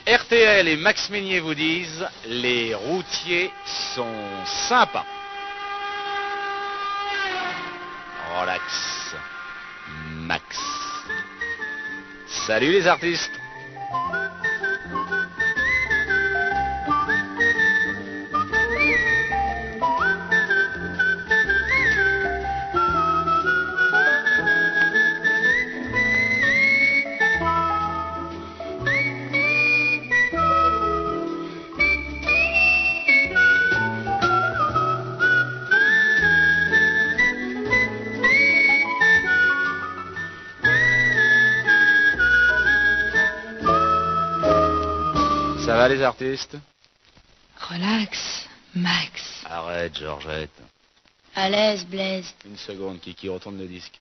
RTL et Max Meignier vous disent, les routiers sont sympas. Relax, Max. Salut les artistes. Ça va les artistes? Relax, Max. Arrête, Georgette. À l'aise, Blaise. Une seconde, Kiki, retourne le disque.